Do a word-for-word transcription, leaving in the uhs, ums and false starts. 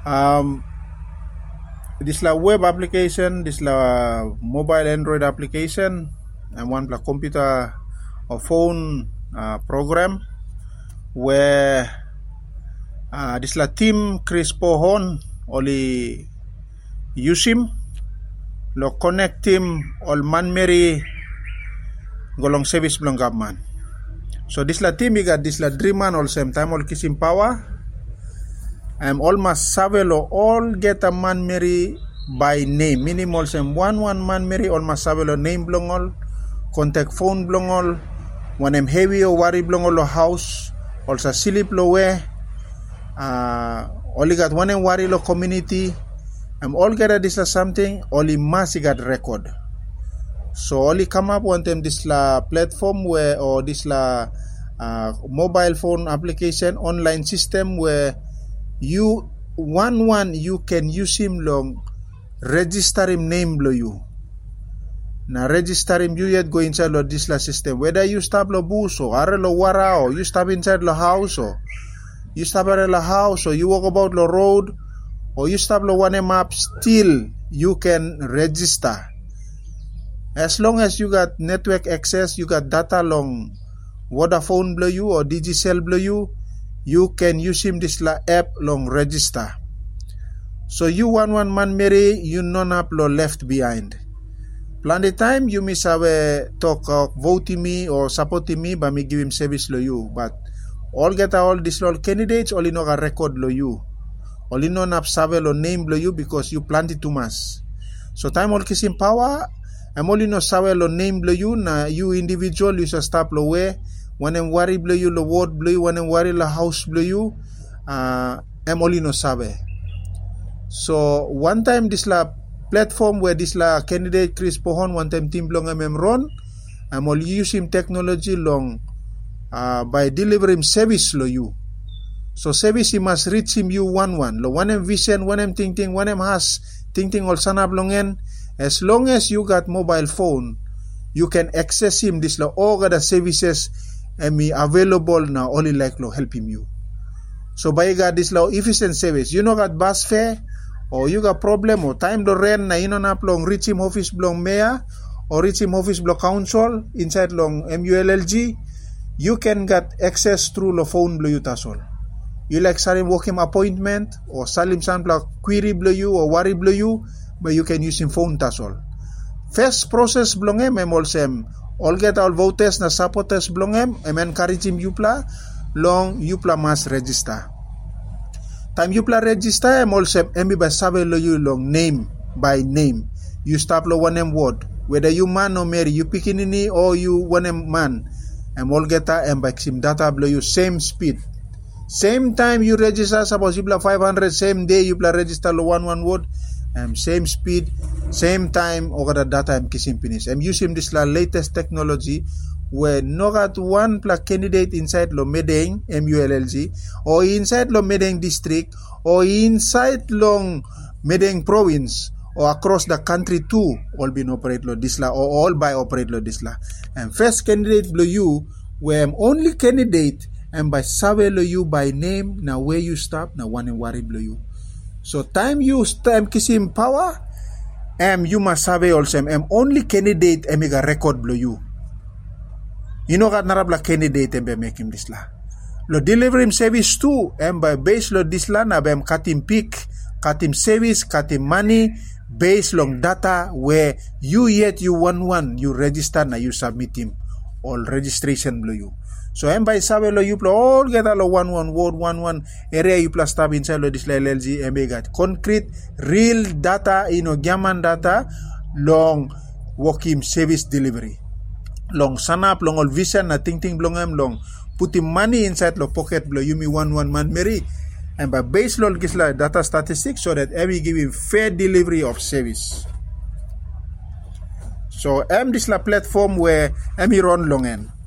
Um, this la web application, this la mobile Android application, and one la computer or phone uh, program where uh, this la team Chris Pohon only use him lo connect him all man meri golong service belong government. So this la team got this la dreaman all same time all kissing power. I'm almost savelo all get a man meri by name. Minimal same one one man meri almost savelo name belong all, contact phone belong all. When I'm heavy or worry belong all house, also sleep lo we. Uh, only got one and worry lo community. I'm all get this la something. Only mass got record. So only come up one time this la platform where or this la uh, mobile phone application online system where you one one you can use him long register him name below you. Now register him you yet go inside lo this la system. Whether you stop lo bus or are lo wara or you stop inside lo house or you stop at lo house or you walk about lo road or you stop lo one map, still you can register. As long as you got network access, you got data long Vodafone below you or Digicel below you, you can use him this la app long register. So you one one man Mary, you non up lo left behind. Plan the time you miss have talk uh, voting me or supporting me, but me give him service lo you. But all get all this all candidates only no a record lo you. Only no up save lo name lo you because you planted too much. So time all kissing power. I'm only no sawe lo name blow you na you individual you should stop lo way when I'm worry blow you lo word blow you when I'm worry la house blow you uh I'm only no sawe. So one time this la platform where this la candidate Chris Pohon one time team long I'm run I'm only using technology long uh by delivering service lo you. So service he must reach him you one one lo one I'm vision one I'm thinking one I'm has thinking all sanap longen. As long as you got mobile phone, you can access him this la all the services and me available now only like lo helping you. So by you got this la efficient service. You know got bus fare or you got problem or time to rent na ino na long reach him office blong mayor or reach him office block council inside long M U L L G, you can get access through lo phone blow you tasol. You like salim walk him appointment or salim san block query blow you or worry blow you. But you can use him phone tasol. First process belong em em olsem all get all voters na supporters belong em em encourage him yupla long yupla must register. Time yupla register em olsem em ba save lo you long name by name. You stop lo one em word whether you man or Mary you pikinini or you one em man em all get em by sim data blow you same speed. Same time you register suppose you five hundred same day you register lo one one word. Um, same speed, same time, or the data I'm kissing finish. I'm using this la latest technology where no got one pla candidate inside lo Medeng M U L L G or inside lo Medeng district or inside long Medeng province or across the country too all been operate lo this la or all by operate lo this la. And first candidate lo you where I'm only candidate and by save lo you by name now where you stop now one and worry blow you. So time you time kissing power, am you must have also am only candidate am ga record blow you. You know got narabla candidate am make him this la. Lo deliver him service too, am by base lo this la na am cut him pick, cut him service, cut him money, based long data where you yet you one one you register na you submit him all registration blow you. So em by sabe lo you all get lo one one word one one area you plus tab inside lo this L L G em got concrete real data you know gaman data long working service delivery long sanap long all vision na ting ting blong em long put him money inside lo pocket blow you me one one man Mary and by base lo gisla data statistics so that every give him fair delivery of service. So em this la platform where em run long end.